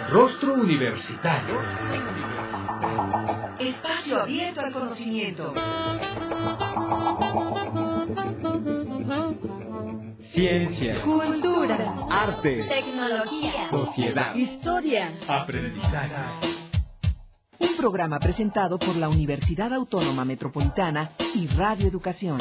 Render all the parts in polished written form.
Rostro Universitario. Espacio abierto al conocimiento. Ciencia, Cultura, arte, tecnología, sociedad, historia, aprendizaje. Un programa presentado por la Universidad Autónoma Metropolitana y Radio Educación.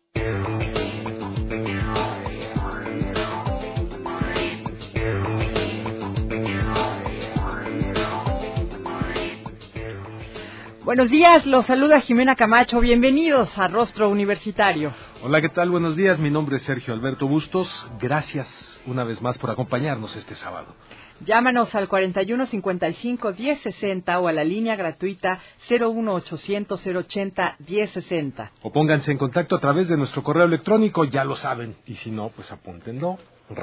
Buenos días, los saluda Jimena Camacho. Bienvenidos a Rostro Universitario. Hola, ¿qué tal? Buenos días. Mi nombre es Sergio Alberto Bustos. Gracias una vez más por acompañarnos este sábado. Llámanos al 41 55 10 60 o a la línea gratuita 01 800 080 10 60. O pónganse en contacto a través de nuestro correo electrónico, ya lo saben. Y si no, pues apúntenlo.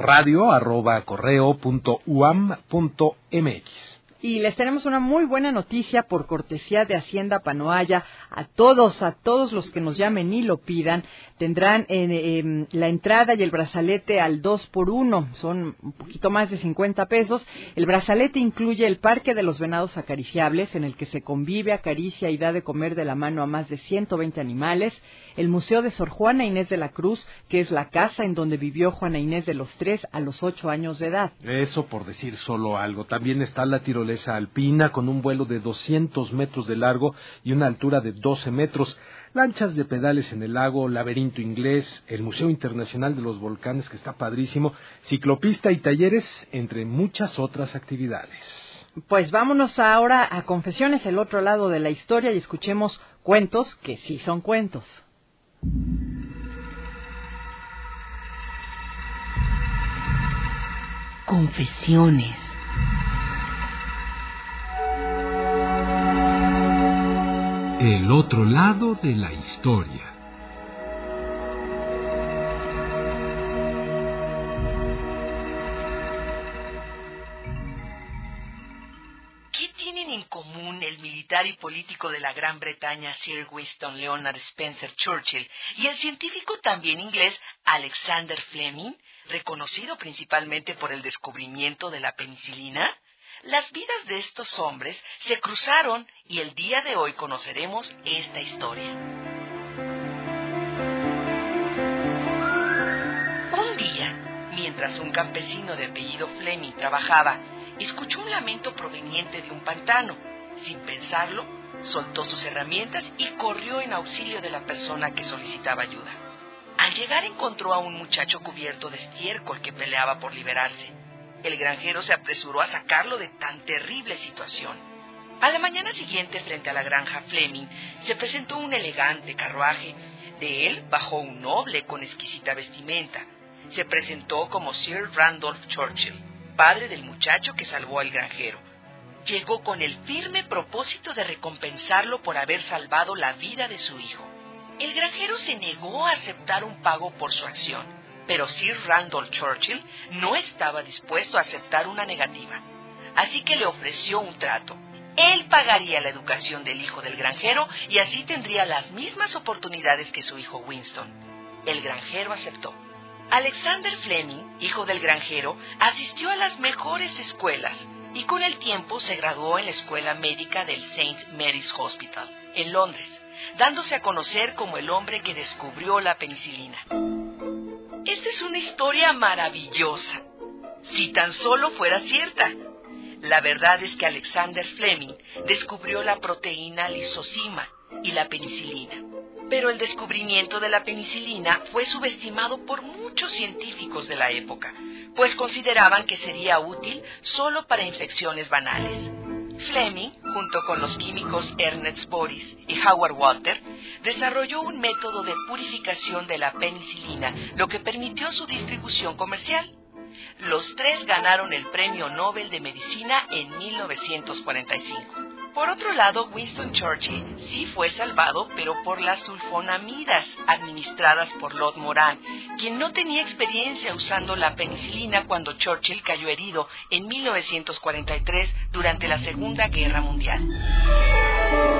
radio@correo.uam.mx. Y les tenemos una muy buena noticia por cortesía de Hacienda Panoaya. A todos los que nos llamen y lo pidan, tendrán la entrada y el brazalete al 2x1. Son un poquito más de 50 pesos. El brazalete incluye el Parque de los Venados Acariciables, en el que se convive, acaricia y da de comer de la mano a más de 120 animales. El Museo de Sor Juana Inés de la Cruz, que es la casa en donde vivió Juana Inés de los 3 a los 8 años de edad. Eso por decir solo algo. También está la tirolesa alpina con un vuelo de 200 metros de largo y una altura de 12 metros. Lanchas de pedales en el lago, laberinto inglés, el Museo Internacional de los Volcanes, que está padrísimo, ciclopista y talleres, entre muchas otras actividades. Pues vámonos ahora a Confesiones, el otro lado de la historia, y escuchemos cuentos que sí son cuentos. Confesiones. El otro lado de la historia. ¿Qué tienen en común el militar y político de la Gran Bretaña Sir Winston Leonard Spencer Churchill y el científico también inglés Alexander Fleming, reconocido principalmente por el descubrimiento de la penicilina? Las vidas de estos hombres se cruzaron y el día de hoy conoceremos esta historia. Un día, mientras un campesino de apellido Fleming trabajaba, escuchó un lamento proveniente de un pantano. Sin pensarlo, soltó sus herramientas y corrió en auxilio de la persona que solicitaba ayuda. Al llegar encontró a un muchacho cubierto de estiércol que peleaba por liberarse. El granjero se apresuró a sacarlo de tan terrible situación. A la mañana siguiente, frente a la granja Fleming, se presentó un elegante carruaje. De él bajó un noble con exquisita vestimenta. Se presentó como Sir Randolph Churchill, padre del muchacho que salvó al granjero. Llegó con el firme propósito de recompensarlo por haber salvado la vida de su hijo. El granjero se negó a aceptar un pago por su acción, pero Sir Randolph Churchill no estaba dispuesto a aceptar una negativa. Así que le ofreció un trato. Él pagaría la educación del hijo del granjero y así tendría las mismas oportunidades que su hijo Winston. El granjero aceptó. Alexander Fleming, hijo del granjero, asistió a las mejores escuelas y con el tiempo se graduó en la escuela médica del St. Mary's Hospital, en Londres, dándose a conocer como el hombre que descubrió la penicilina. Esta es una historia maravillosa, si tan solo fuera cierta. La verdad es que Alexander Fleming descubrió la proteína lisozima y la penicilina. Pero el descubrimiento de la penicilina fue subestimado por muchos científicos de la época, pues consideraban que sería útil solo para infecciones banales. Fleming, junto con los químicos Ernest Boris y Howard Walter, desarrolló un método de purificación de la penicilina, lo que permitió su distribución comercial. Los tres ganaron el Premio Nobel de Medicina en 1945. Por otro lado, Winston Churchill sí fue salvado, pero por las sulfonamidas administradas por Lord Moran, quien no tenía experiencia usando la penicilina cuando Churchill cayó herido en 1943 durante la Segunda Guerra Mundial.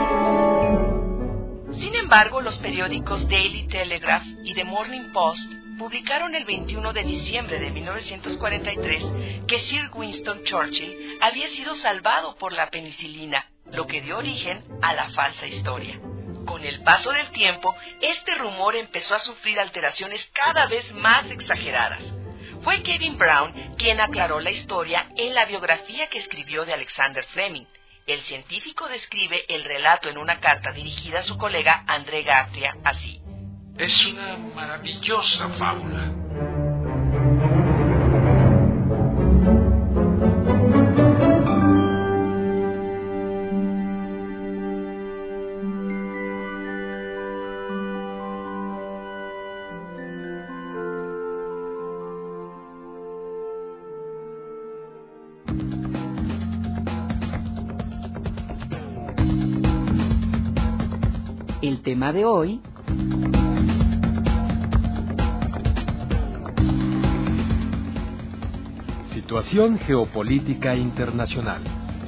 Sin embargo, los periódicos Daily Telegraph y The Morning Post publicaron el 21 de diciembre de 1943 que Sir Winston Churchill había sido salvado por la penicilina, lo que dio origen a la falsa historia. Con el paso del tiempo, este rumor empezó a sufrir alteraciones cada vez más exageradas. Fue Kevin Brown quien aclaró la historia en la biografía que escribió de Alexander Fleming. El científico describe el relato en una carta dirigida a su colega André Garcia así: Es una maravillosa fábula. El tema de hoy: situación geopolítica internacional.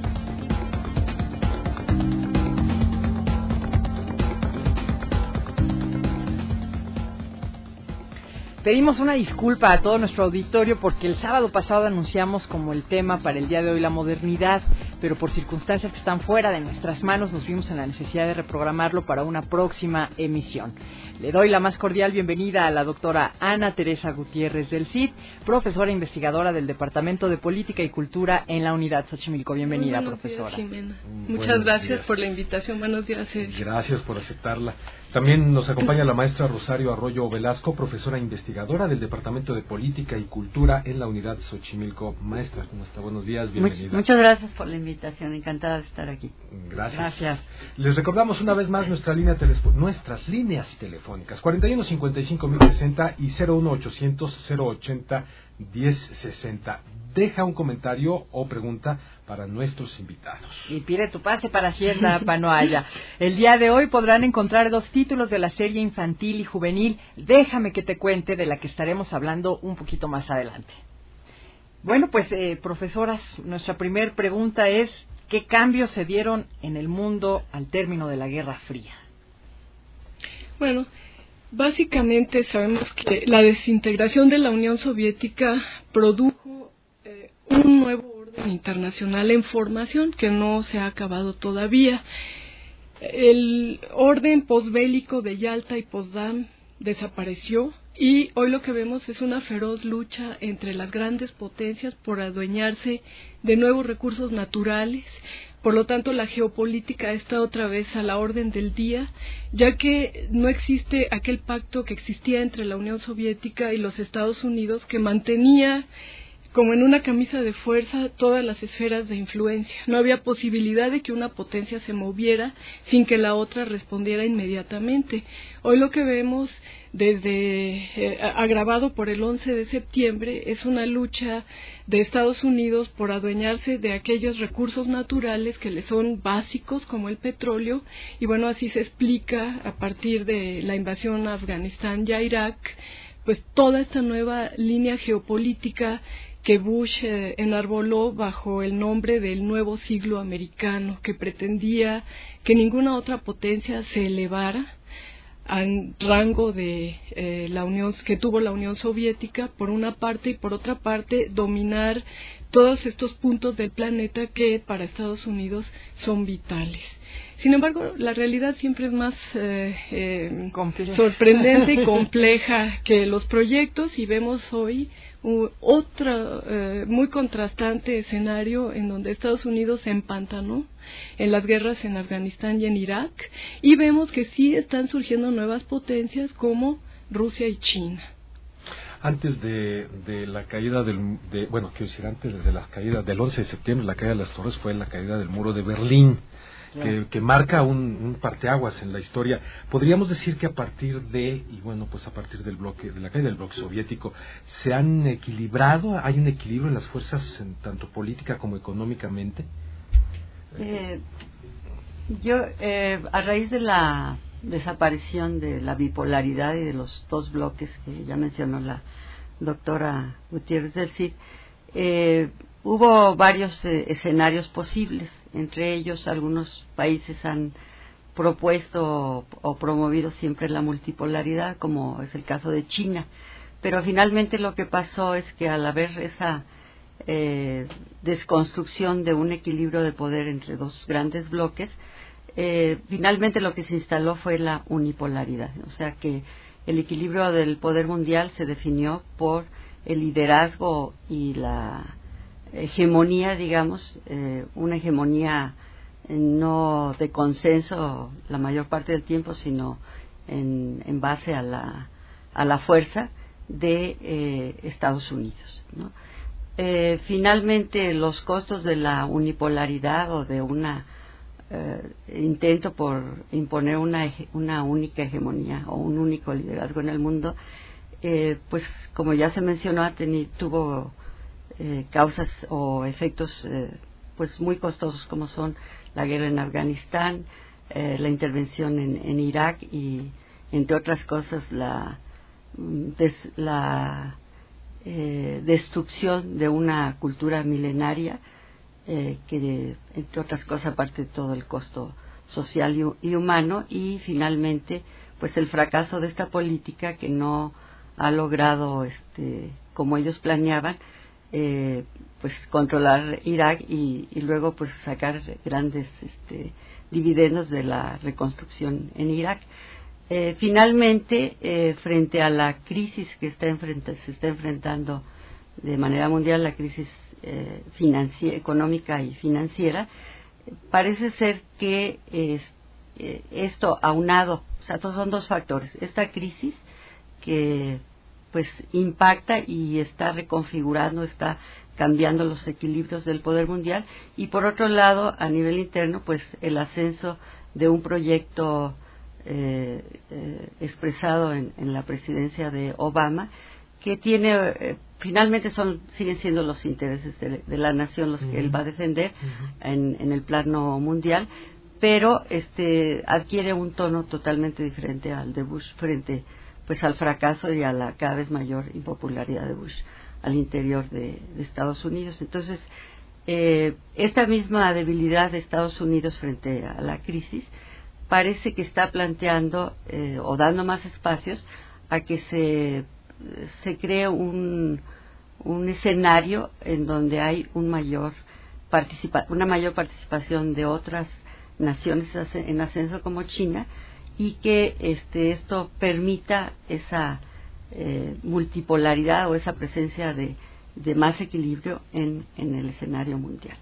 Pedimos una disculpa a todo nuestro auditorio porque el sábado pasado anunciamos como el tema para el día de hoy la modernidad, pero por circunstancias que están fuera de nuestras manos nos vimos en la necesidad de reprogramarlo para una próxima emisión. Le doy la más cordial bienvenida a la doctora Ana Teresa Gutiérrez del CID, profesora e investigadora del Departamento de Política y Cultura en la Unidad Xochimilco. Bienvenida, profesora. Días, Jimena. Muchas gracias por la invitación. Buenos días, Sergio. Gracias por aceptarla. También nos acompaña la maestra Rosario Arroyo Velasco, profesora e investigadora del Departamento de Política y Cultura en la Unidad Xochimilco. Maestra, ¿cómo está? Buenos días, bienvenida. Muchas gracias por la invitación, encantada de estar aquí. Gracias. Les recordamos una vez más nuestras líneas telefónicas 41 55 1060 y 01 800 080 1060. Deja un comentario o pregunta para nuestros invitados. Y pide tu pase para Hacienda Panoaya. El día de hoy podrán encontrar 2 títulos de la serie infantil y juvenil Déjame que te cuente, de la que estaremos hablando un poquito más adelante. Bueno, pues profesoras, nuestra primer pregunta es: ¿qué cambios se dieron en el mundo al término de la Guerra Fría? Bueno, básicamente sabemos que la desintegración de la Unión Soviética produjo un nuevo orden internacional en formación que no se ha acabado todavía. El orden posbélico de Yalta y Potsdam desapareció y hoy lo que vemos es una feroz lucha entre las grandes potencias por adueñarse de nuevos recursos naturales. Por lo tanto, la geopolítica está otra vez a la orden del día, ya que no existe aquel pacto que existía entre la Unión Soviética y los Estados Unidos, que mantenía como en una camisa de fuerza todas las esferas de influencia. No había posibilidad de que una potencia se moviera sin que la otra respondiera inmediatamente. Hoy lo que vemos, agravado por el 11 de septiembre, es una lucha de Estados Unidos por adueñarse de aquellos recursos naturales que le son básicos, como el petróleo, y bueno, así se explica a partir de la invasión a Afganistán y a Irak, pues toda esta nueva línea geopolítica que Bush enarboló bajo el nombre del nuevo siglo americano, que pretendía que ninguna otra potencia se elevara al rango de la Unión que tuvo la Unión Soviética por una parte, y por otra parte dominar todos estos puntos del planeta que para Estados Unidos son vitales. Sin embargo, la realidad siempre es más sorprendente y compleja que los proyectos, y vemos hoy otro muy contrastante escenario en donde Estados Unidos se empantanó en las guerras en Afganistán y en Irak, y vemos que sí están surgiendo nuevas potencias como Rusia y China. Antes de la caída antes de la caída del 11 de septiembre, la caída de las torres, fue la caída del muro de Berlín, que marca un parteaguas en la historia. Podríamos decir que a partir de la caída del bloque soviético, se han equilibrado, hay un equilibrio en las fuerzas, tanto política como económicamente. A raíz de la desaparición de la bipolaridad y de los 2 bloques que ya mencionó la doctora Gutiérrez del CID, hubo varios escenarios posibles. Entre ellos, algunos países han propuesto o promovido siempre la multipolaridad, como es el caso de China, pero finalmente lo que pasó es que al haber esa desconstrucción de un equilibrio de poder entre dos grandes bloques, finalmente lo que se instaló fue la unipolaridad, o sea que el equilibrio del poder mundial se definió por el liderazgo y la hegemonía, digamos, una hegemonía no de consenso la mayor parte del tiempo, sino en base a la fuerza de Estados Unidos, ¿no? Finalmente los costos de la unipolaridad o de una intento por imponer una única hegemonía o un único liderazgo en el mundo, pues como ya se mencionó, tuvo causas o efectos pues muy costosos, como son la guerra en Afganistán, la intervención en Irak y entre otras cosas la destrucción de una cultura milenaria, que entre otras cosas, aparte de todo el costo social y humano, y finalmente pues el fracaso de esta política que no ha logrado como ellos planeaban, pues controlar Irak y luego pues sacar grandes dividendos de la reconstrucción en Irak. Finalmente, frente a la crisis que se está enfrentando de manera mundial, la crisis económica y financiera, parece ser que esto aunado, o sea, son dos factores: esta crisis que pues impacta y está reconfigurando, está cambiando los equilibrios del poder mundial, y por otro lado, a nivel interno, pues el ascenso de un proyecto expresado en la presidencia de Obama, que tiene finalmente siguen siendo los intereses de la nación los que él va a defender en el plano mundial, pero adquiere un tono totalmente diferente al de Bush frente pues al fracaso y a la cada vez mayor impopularidad de Bush al interior de Estados Unidos. Entonces, esta misma debilidad de Estados Unidos frente a la crisis parece que está planteando o dando más espacios a que se cree un escenario en donde hay una mayor participación de otras naciones en ascenso como China, y que esto permita esa multipolaridad o esa presencia de más equilibrio en el escenario mundial.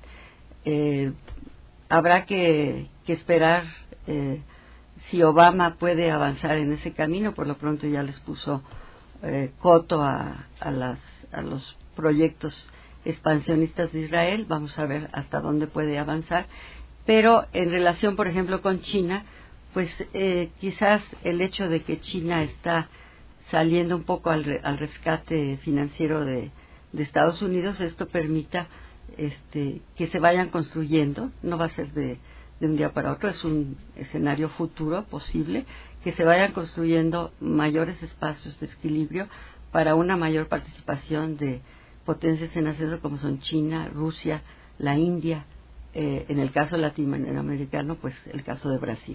Habrá que esperar si Obama puede avanzar en ese camino. Por lo pronto ya les puso coto a los proyectos expansionistas de Israel. Vamos a ver hasta dónde puede avanzar, pero en relación, por ejemplo, con China, pues quizás el hecho de que China está saliendo un poco al rescate financiero de Estados Unidos, esto permita que se vayan construyendo, no va a ser de un día para otro, es un escenario futuro posible, que se vayan construyendo mayores espacios de equilibrio para una mayor participación de potencias en ascenso como son China, Rusia, la India, en el caso latinoamericano, pues el caso de Brasil.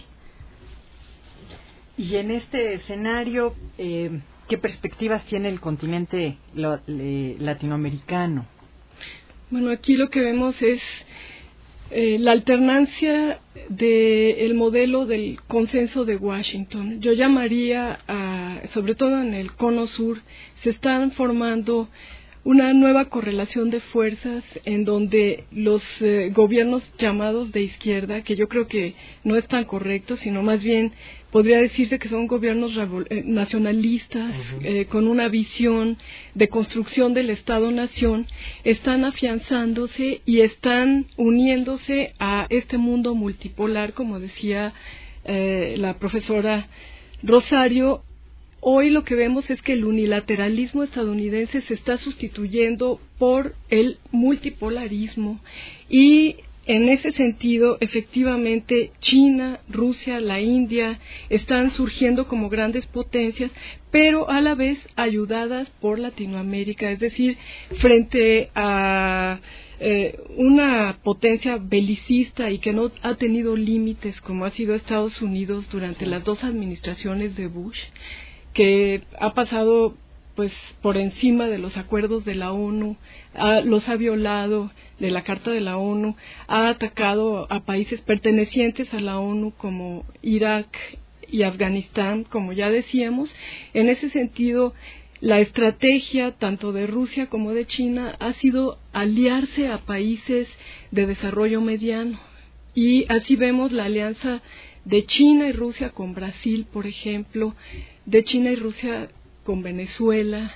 Y en este escenario, ¿qué perspectivas tiene el continente latinoamericano? Bueno, aquí lo que vemos es la alternancia del modelo del consenso de Washington. Yo llamaría, sobre todo en el cono sur, se están formando una nueva correlación de fuerzas en donde los gobiernos llamados de izquierda, que yo creo que no es tan correcto, sino más bien podría decirse que son gobiernos nacionalistas, con una visión de construcción del Estado-Nación, están afianzándose y están uniéndose a este mundo multipolar, como decía la profesora Rosario. Hoy lo que vemos es que el unilateralismo estadounidense se está sustituyendo por el multipolarismo, y en ese sentido, efectivamente, China, Rusia, la India están surgiendo como grandes potencias, pero a la vez ayudadas por Latinoamérica, es decir, frente a una potencia belicista y que no ha tenido límites como ha sido Estados Unidos durante las dos administraciones de Bush, que ha pasado pues por encima de los acuerdos de la ONU, los ha violado de la Carta de la ONU, ha atacado a países pertenecientes a la ONU como Irak y Afganistán, como ya decíamos. En ese sentido, la estrategia tanto de Rusia como de China ha sido aliarse a países de desarrollo mediano, y así vemos la alianza de China y Rusia con Brasil, por ejemplo, de China y Rusia con Venezuela,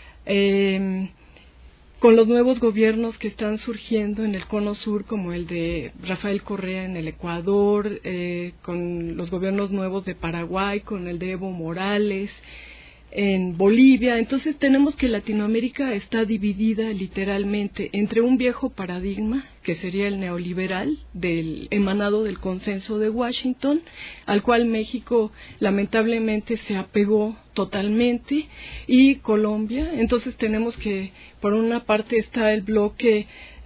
con los nuevos gobiernos que están surgiendo en el Cono Sur, como el de Rafael Correa en el Ecuador, con los gobiernos nuevos de Paraguay, con el de Evo Morales en Bolivia. Entonces tenemos que Latinoamérica está dividida literalmente entre un viejo paradigma, que sería el neoliberal, emanado del consenso de Washington, al cual México lamentablemente se apegó totalmente, y Colombia. Entonces tenemos que, por una parte está el bloque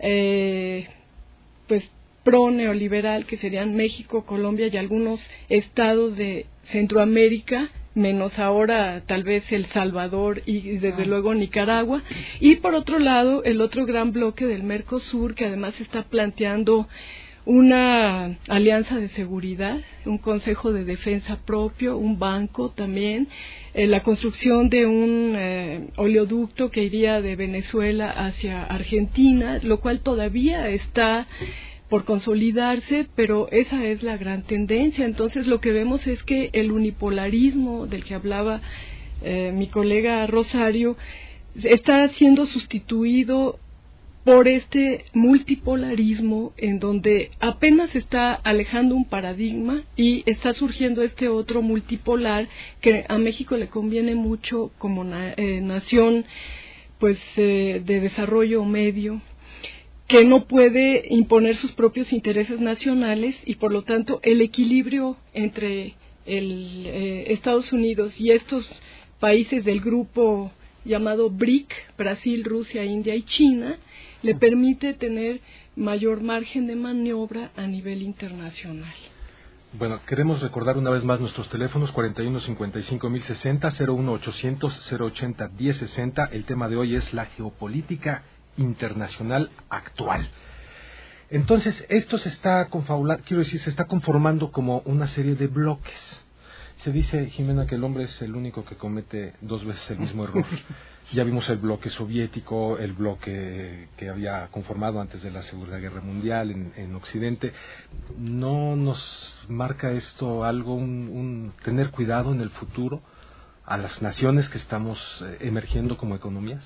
pues pro neoliberal, que serían México, Colombia y algunos estados de Centroamérica, menos ahora tal vez El Salvador y desde luego Nicaragua, y por otro lado el otro gran bloque del Mercosur, que además está planteando una alianza de seguridad, un consejo de defensa propio, un banco también, la construcción de un oleoducto que iría de Venezuela hacia Argentina, lo cual todavía está por consolidarse, pero esa es la gran tendencia. Entonces lo que vemos es que el unipolarismo del que hablaba mi colega Rosario está siendo sustituido por este multipolarismo, en donde apenas está alejando un paradigma y está surgiendo este otro multipolar que a México le conviene mucho como nación pues de desarrollo medio, que no puede imponer sus propios intereses nacionales, y por lo tanto el equilibrio entre Estados Unidos y estos países del grupo llamado BRIC, Brasil, Rusia, India y China, le permite tener mayor margen de maniobra a nivel internacional. Bueno, queremos recordar una vez más nuestros teléfonos: 4155-1060, 01800-080-1060. El tema de hoy es la geopolítica internacional actual. Entonces, esto se está conformando como una serie de bloques. Se dice, Jimena, que el hombre es el único que comete dos veces el mismo error. Ya vimos el bloque soviético, el bloque que había conformado antes de la Segunda Guerra Mundial en Occidente. ¿No nos marca esto algo, un tener cuidado en el futuro a las naciones que estamos emergiendo como economías?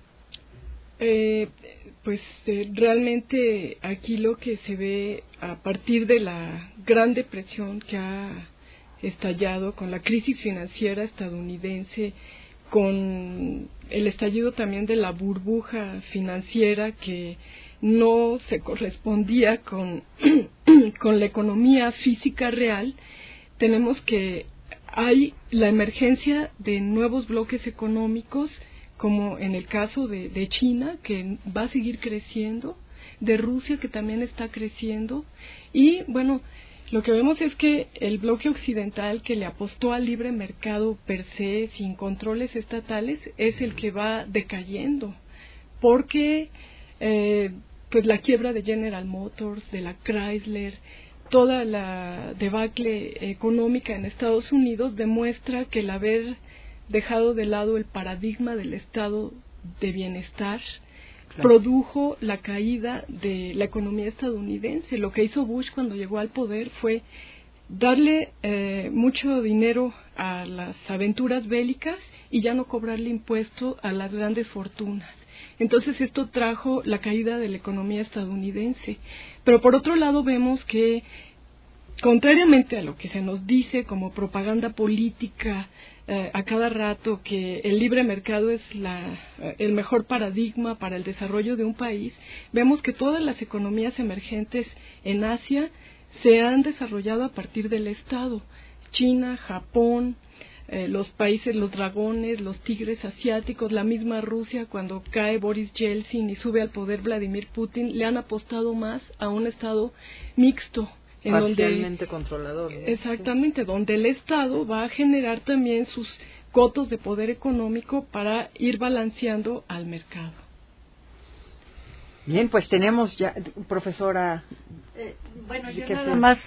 Realmente aquí lo que se ve a partir de la Gran Depresión que ha estallado con la crisis financiera estadounidense, con el estallido también de la burbuja financiera que no se correspondía con la economía física real, tenemos que hay la emergencia de nuevos bloques económicos, como en el caso de China, que va a seguir creciendo, de Rusia, que también está creciendo, y bueno, lo que vemos es que el bloque occidental, que le apostó al libre mercado per se, sin controles estatales, es el que va decayendo, porque pues la quiebra de General Motors, de la Chrysler, toda la debacle económica en Estados Unidos demuestra que el haber dejado de lado el paradigma del estado de bienestar produjo la caída de la economía estadounidense. Lo que hizo Bush cuando llegó al poder fue darle mucho dinero a las aventuras bélicas y ya no cobrarle impuesto a las grandes fortunas. Entonces esto trajo la caída de la economía estadounidense. Pero por otro lado vemos que, contrariamente a lo que se nos dice como propaganda política a cada rato, que el libre mercado es el mejor paradigma para el desarrollo de un país, vemos que todas las economías emergentes en Asia se han desarrollado a partir del Estado. China, Japón, los países, los dragones, los tigres asiáticos, la misma Rusia, cuando cae Boris Yeltsin y sube al poder Vladimir Putin, le han apostado más a un Estado mixto, parcialmente controlador, ¿no? Exactamente, donde el Estado va a generar también sus cotos de poder económico para ir balanceando al mercado. Bien, pues tenemos ya, profesora. Bueno, yo nada más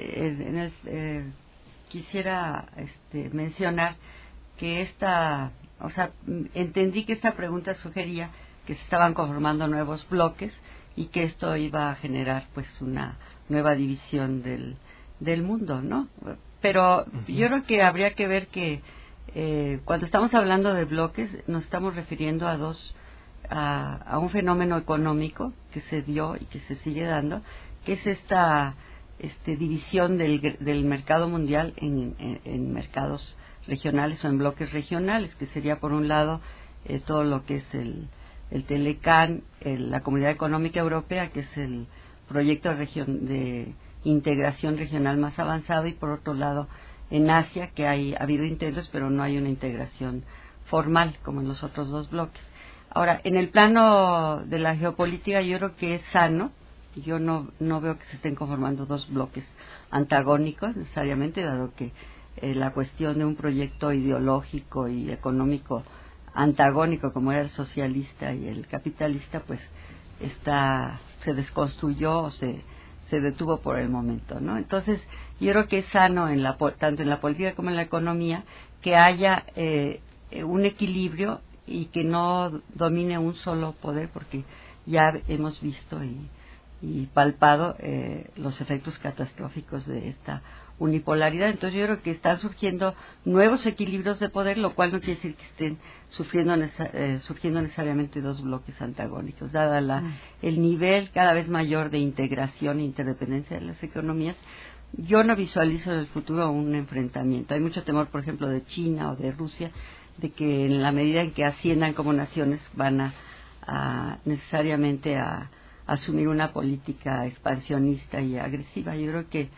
quisiera mencionar que entendí que esta pregunta sugería que se estaban conformando nuevos bloques y que esto iba a generar pues una nueva división del mundo, ¿no? Pero yo creo que habría que ver que cuando estamos hablando de bloques nos estamos refiriendo a un fenómeno económico que se dio y que se sigue dando, que es esta división del mercado mundial en mercados regionales o en bloques regionales, que sería por un lado todo lo que es el Telecan, la Comunidad Económica Europea, que es el proyecto de integración regional más avanzado, y por otro lado en Asia, que ha habido intentos, pero no hay una integración formal como en los otros dos bloques. Ahora, en el plano de la geopolítica, yo creo que es sano. Yo no veo que se estén conformando dos bloques antagónicos necesariamente, dado que la cuestión de un proyecto ideológico y económico antagónico como era el socialista y el capitalista, pues se desconstruyó o se detuvo por el momento, ¿no? Entonces, yo creo que es sano tanto en la política como en la economía que haya un equilibrio y que no domine un solo poder, porque ya hemos visto y palpado los efectos catastróficos de esta unipolaridad. Entonces yo creo que están surgiendo nuevos equilibrios de poder, lo cual no quiere decir que estén surgiendo necesariamente dos bloques antagónicos. Dada el nivel cada vez mayor de integración e interdependencia de las economías, yo no visualizo en el futuro un enfrentamiento. Hay mucho temor, por ejemplo, de China o de Rusia, de que en la medida en que asciendan como naciones van a necesariamente a asumir una política expansionista y agresiva. Yo creo que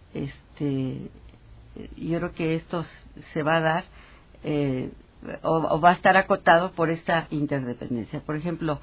esto se va a dar o va a estar acotado por esta interdependencia. Por ejemplo,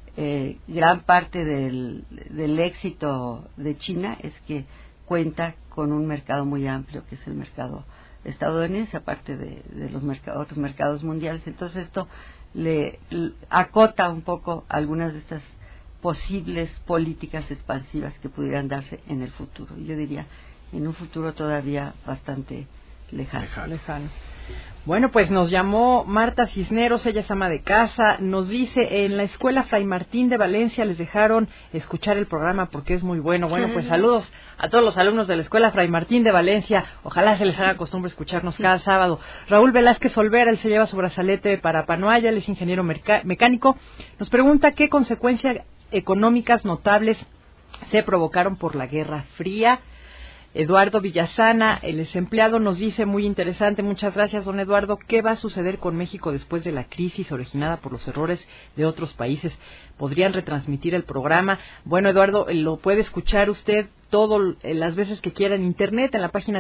gran parte del éxito de China es que cuenta con un mercado muy amplio, que es el mercado estadounidense, aparte de los otros mercados mundiales. Entonces esto le acota un poco algunas de estas posibles políticas expansivas que pudieran darse en el futuro. Yo diría en un futuro todavía bastante lejano. Bueno, pues nos llamó Marta Cisneros, ella es ama de casa, nos dice, en la escuela Fray Martín de Valencia les dejaron escuchar el programa porque es muy bueno. Bueno, pues saludos a todos los alumnos de la escuela Fray Martín de Valencia, ojalá se les haga costumbre escucharnos cada sábado. Raúl Velázquez Olvera, él se lleva su brazalete para Panoaya, él es ingeniero mecánico, nos pregunta qué consecuencias económicas notables se provocaron por la Guerra Fría. Eduardo Villasana, el desempleado, nos dice, muy interesante, muchas gracias, don Eduardo, ¿qué va a suceder con México después de la crisis originada por los errores de otros países? ¿Podrían retransmitir el programa? Bueno, Eduardo, lo puede escuchar usted las veces que quiera en Internet, en la página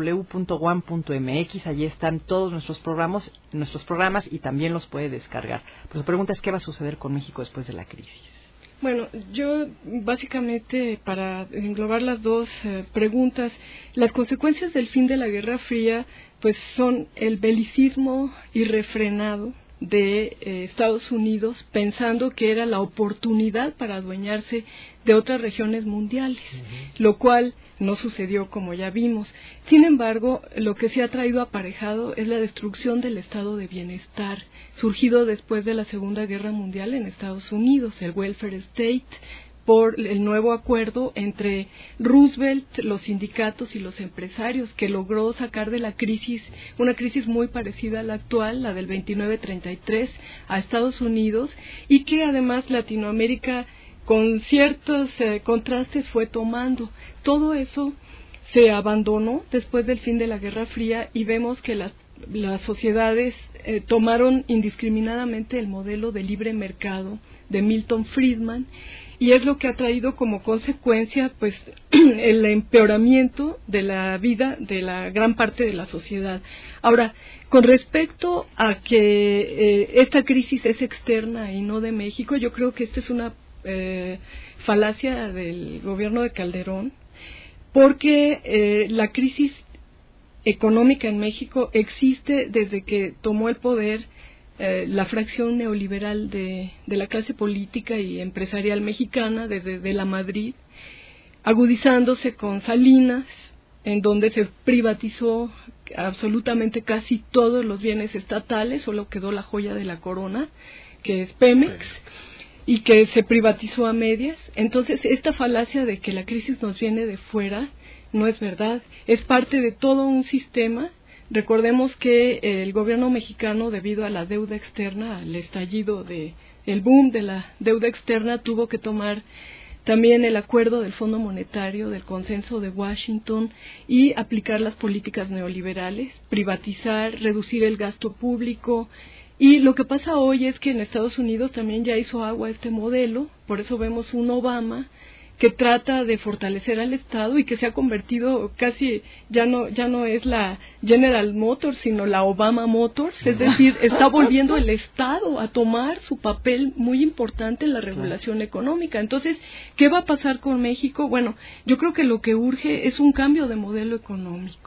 www.guam.mx, allí están todos nuestros programas y también los puede descargar. Pero su pregunta es, ¿qué va a suceder con México después de la crisis? Bueno, yo básicamente, para englobar las dos preguntas, las consecuencias del fin de la Guerra Fría pues son el belicismo irrefrenado de Estados Unidos, pensando que era la oportunidad para adueñarse de otras regiones mundiales, lo cual no sucedió, como ya vimos. Sin embargo, lo que se ha traído aparejado es la destrucción del estado de bienestar, surgido después de la Segunda Guerra Mundial en Estados Unidos, el welfare state, por el nuevo acuerdo entre Roosevelt, los sindicatos y los empresarios, que logró sacar de la crisis, una crisis muy parecida a la actual, la del 29-33, a Estados Unidos, y que además Latinoamérica, con ciertos contrastes, fue tomando. Todo eso se abandonó después del fin de la Guerra Fría y vemos que las sociedades tomaron indiscriminadamente el modelo de libre mercado de Milton Friedman, y es lo que ha traído como consecuencia pues el empeoramiento de la vida de la gran parte de la sociedad. Ahora, con respecto a que esta crisis es externa y no de México, yo creo que esta es una falacia del gobierno de Calderón, porque la crisis económica en México existe desde que tomó el poder la fracción neoliberal de la clase política y empresarial mexicana, desde de la Madrid, agudizándose con Salinas, en donde se privatizó absolutamente casi todos los bienes estatales, solo quedó la joya de la corona, que es Pemex, y que se privatizó a medias. Entonces, esta falacia de que la crisis nos viene de fuera no es verdad, es parte de todo un sistema. Recordemos que el gobierno mexicano, debido a la deuda externa, al estallido el boom de la deuda externa, tuvo que tomar también el acuerdo del Fondo Monetario, del Consenso de Washington, y aplicar las políticas neoliberales, privatizar, reducir el gasto público. Y lo que pasa hoy es que en Estados Unidos también ya hizo agua este modelo, por eso vemos un Obama que trata de fortalecer al Estado y que se ha convertido casi, ya no es la General Motors, sino la Obama Motors, es decir, está volviendo el Estado a tomar su papel muy importante en la regulación económica. Entonces, ¿qué va a pasar con México? Bueno, yo creo que lo que urge es un cambio de modelo económico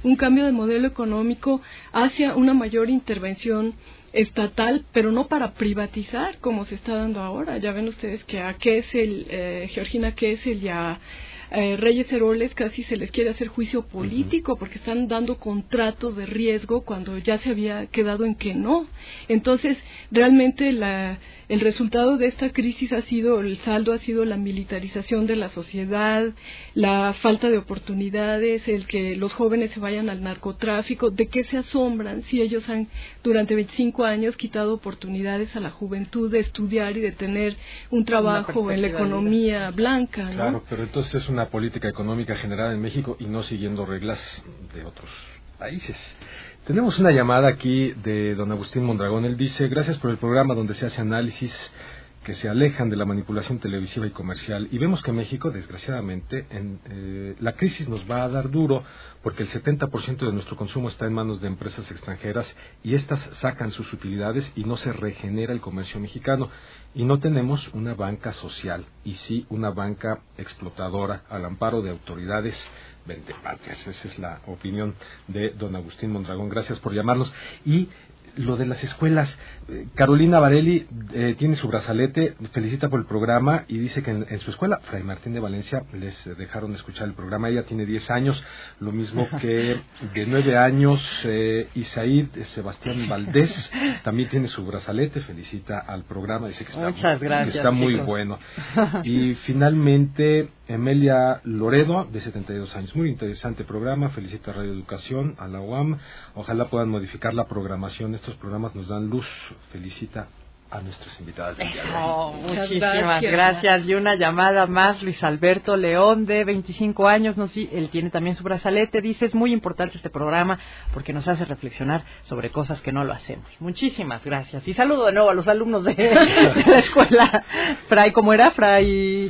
hacia una mayor intervención estatal, pero no para privatizar como se está dando ahora. Ya ven ustedes que a Georgina Kessel y a Reyes Heroles casi se les quiere hacer juicio político porque están dando contratos de riesgo cuando ya se había quedado en que no. Entonces, realmente el resultado de esta crisis el saldo ha sido la militarización de la sociedad, la falta de oportunidades, el que los jóvenes se vayan al narcotráfico. ¿De qué se asombran si ellos han durante 25 años quitado oportunidades a la juventud de estudiar y de tener un trabajo en la economía blanca, ¿no? Claro, pero entonces es una política económica generada en México y no siguiendo reglas de otros países. Tenemos una llamada aquí de don Agustín Mondragón. Él dice: gracias por el programa donde se hace análisis que se alejan de la manipulación televisiva y comercial, y vemos que México, desgraciadamente, la crisis nos va a dar duro porque el 70% de nuestro consumo está en manos de empresas extranjeras y estas sacan sus utilidades y no se regenera el comercio mexicano, y no tenemos una banca social, y sí una banca explotadora al amparo de autoridades vendepatrias. Esa es la opinión de don Agustín Mondragón. Gracias por llamarnos. Y lo de las escuelas, Carolina Varelli tiene su brazalete, felicita por el programa y dice que en su escuela, Fray Martín de Valencia, les dejaron escuchar el programa. Ella tiene 10 años, lo mismo que de 9 años Isaid Sebastián Valdés, también tiene su brazalete, felicita al programa, dice que está muy bueno. Y finalmente Emelia Loredo, de 72 años, muy interesante programa, felicita a Radio Educación, a la UAM, ojalá puedan modificar la programación, estos programas nos dan luz, felicita a nuestras invitadas. Muchísimas gracias. Y una llamada más, Luis Alberto León, de 25 años, él tiene también su brazalete, dice: es muy importante este programa porque nos hace reflexionar sobre cosas que no lo hacemos. Muchísimas gracias. Y saludo de nuevo a los alumnos de la escuela Fray, ¿cómo era? Fray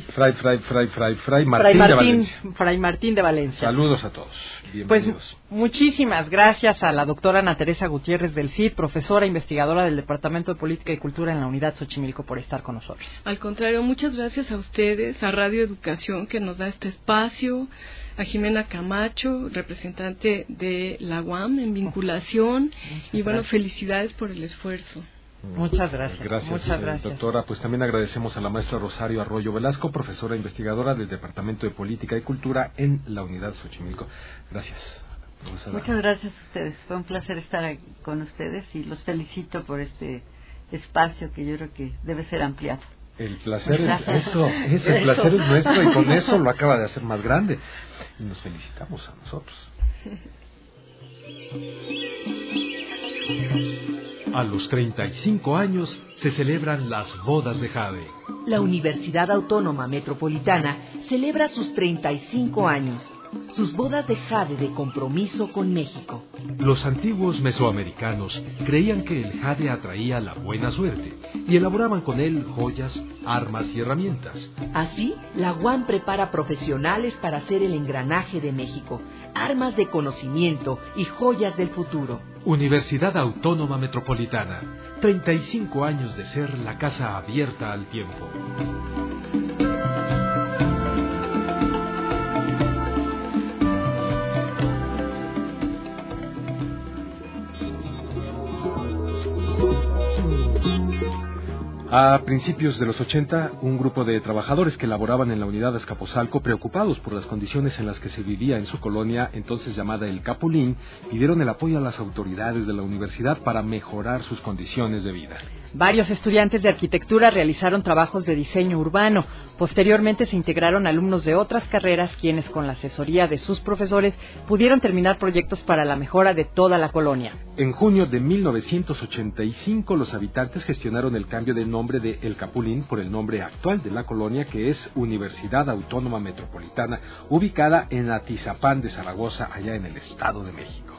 Martín de Valencia. Saludos a todos. Bienvenidos. Pues muchísimas gracias a la doctora Ana Teresa Gutiérrez del CID, profesora investigadora del Departamento de Política y Cultura en la Unidad Xochimilco, por estar con nosotros. Al contrario, muchas gracias a ustedes, a Radio Educación, que nos da este espacio, a Jimena Camacho, representante de la UAM en vinculación, y bueno, felicidades por el esfuerzo. Muchas gracias. Gracias, doctora. Pues también agradecemos a la maestra Rosario Arroyo Velasco, profesora investigadora del Departamento de Política y Cultura en la Unidad Xochimilco. Gracias. Muchas gracias a ustedes. Fue un placer estar aquí con ustedes y los felicito por este espacio que yo creo que debe ser ampliado. El placer es el placer es nuestro, y con eso lo acaba de hacer más grande. Y nos felicitamos a nosotros. A los 35 años se celebran las bodas de Jade. La Universidad Autónoma Metropolitana celebra sus 35 años, sus bodas de jade de compromiso con México. Los antiguos mesoamericanos creían que el jade atraía la buena suerte y elaboraban con él joyas, armas y herramientas. Así, la UAM prepara profesionales para hacer el engranaje de México, armas de conocimiento y joyas del futuro. Universidad Autónoma Metropolitana, 35 años de ser la casa abierta al tiempo. A principios de los 80, un grupo de trabajadores que laboraban en la unidad de Azcapotzalco, preocupados por las condiciones en las que se vivía en su colonia, entonces llamada El Capulín, pidieron el apoyo a las autoridades de la universidad para mejorar sus condiciones de vida. Varios estudiantes de arquitectura realizaron trabajos de diseño urbano. Posteriormente se integraron alumnos de otras carreras, quienes con la asesoría de sus profesores pudieron terminar proyectos para la mejora de toda la colonia. En junio de 1985, los habitantes gestionaron el cambio de nombre de El Capulín por el nombre actual de la colonia, que es Universidad Autónoma Metropolitana, ubicada en Atizapán de Zaragoza, allá en el Estado de México.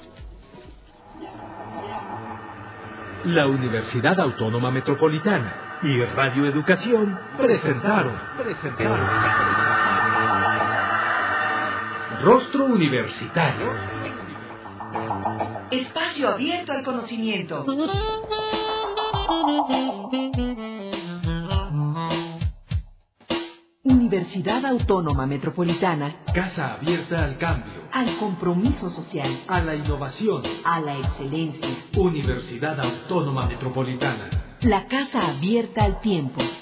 La Universidad Autónoma Metropolitana y Radio Educación presentaron Rostro Universitario. Espacio abierto al conocimiento. Universidad Autónoma Metropolitana. Casa abierta al cambio, Al compromiso social. a la innovación. A la excelencia. Universidad Autónoma Metropolitana. La casa abierta al tiempo.